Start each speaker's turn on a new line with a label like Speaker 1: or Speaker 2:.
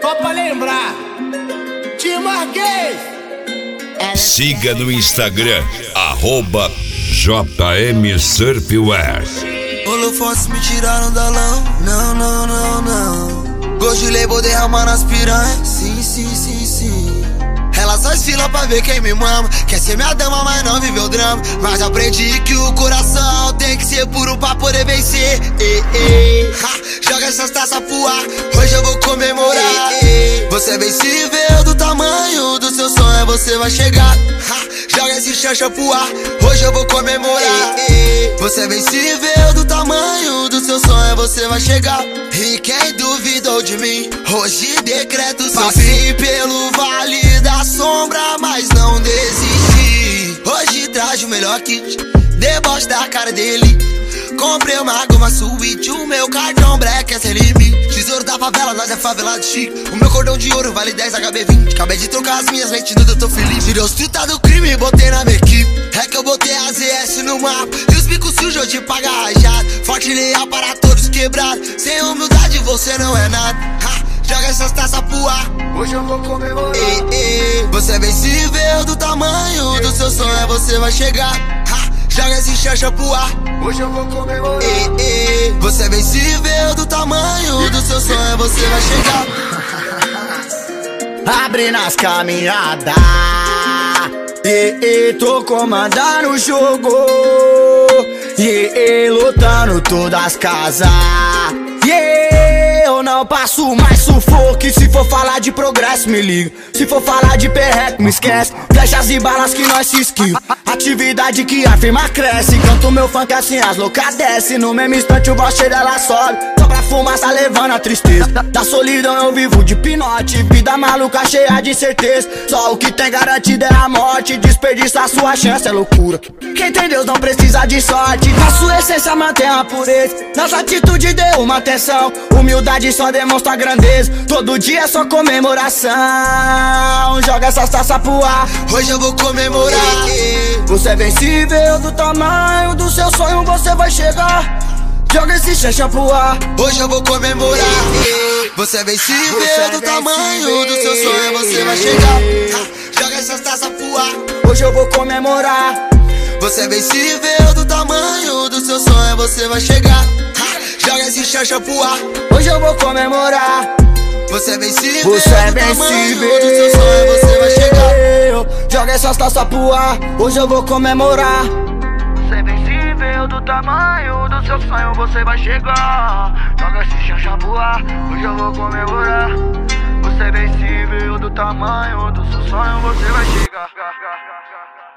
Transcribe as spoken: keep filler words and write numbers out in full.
Speaker 1: Só pra lembrar, te marquei.
Speaker 2: Siga no Instagram, arroba J M Surfwear.
Speaker 3: Holofotes me tiraram da lão, não, não, não, não. Gosto de lei, vou derramar nas piranhas, sim, sim, sim, sim. Ela só esfila pra ver quem me mama. Quer ser minha dama, mas não viveu drama. Mas aprendi que o coração tem que ser puro pra poder vencer. Ei, ei. Ha, joga essas taças pro ar, hoje eu vou comemorar. Ei, ei. Você é vencível do tamanho do seu sonho, você vai chegar. Ha, joga esse chancha pro ar, hoje eu vou comemorar. Ei, ei. Você é vencível do tamanho do seu sonho, você vai chegar. E quem duvidou de mim, hoje decreto seu fim. Pelo vale da sombra, mas não desisti. Hoje traz o melhor kit, deboche da cara dele. Comprei uma goma suíte, o meu cartão black é sem limite. Tesouro da favela, nós é favelado chique. O meu cordão de ouro vale dez H B vinte. Acabei de trocar as minhas lentes, tudo eu tô feliz. Tirei os truta do crime e botei na minha equipe. É que eu botei a Z S no mapa e os bicos sujos de pagar rajado. Forte e leal para todos quebrados. Sem humildade você não é nada. Ha, joga essas taças pro ar, hoje eu vou comemorar. Ei, ei. Você é vencível do tamanho do seu sonho, você vai chegar. Ha, joga esse chancha pro ar, hoje eu vou comemorar. Ei, ei. Você é vencível do tamanho do seu sonho, você vai chegar.
Speaker 4: Abre nas caminhadas, e, e, tô comandando o jogo, e, e, lutando todas as casas. Yeah, eu não passo mais sufoco. E se for falar de progresso, me liga. Se for falar de perreco, me esquece. Flechas e balas que nós se esquiva. Atividade que a firma cresce. Canto meu funk assim as loucas desce. No mesmo instante o boche dela sobe. Só pra fumaça levando a tristeza. Da solidão eu vivo de pinote. Vida maluca cheia de certeza. Só o que tem garantido é a morte. Desperdiçar sua chance é loucura. Quem tem Deus não precisa de sorte. Na sua essência mantém a pureza. Nossa atitude deu uma atenção. Humildade só demonstra grandeza. Todo dia é só comemoração. Joga essas taças pro ar,
Speaker 3: hoje eu vou comemorar.
Speaker 4: Você é vencível do tamanho do seu sonho, você vai chegar. Joga esse chancha pro ar,
Speaker 3: hoje eu vou comemorar. Você é vencível você do é tamanho vencível do seu sonho, você vai chegar. Joga essas taças pro ar,
Speaker 4: hoje eu vou comemorar.
Speaker 3: Você é vencível do tamanho do seu sonho, você vai chegar. Joga esse chancha pro ar,
Speaker 4: hoje eu vou comemorar.
Speaker 3: Você é vencível,
Speaker 4: você é vencível
Speaker 3: do seu sonho, você vai chegar.
Speaker 4: Joga essas taças pro ar, hoje eu vou comemorar.
Speaker 5: Você é vencível do tamanho do seu sonho, você vai chegar. Joga esse chancha pro ar, hoje eu vou comemorar. Você é vencível do tamanho do seu sonho, você vai chegar.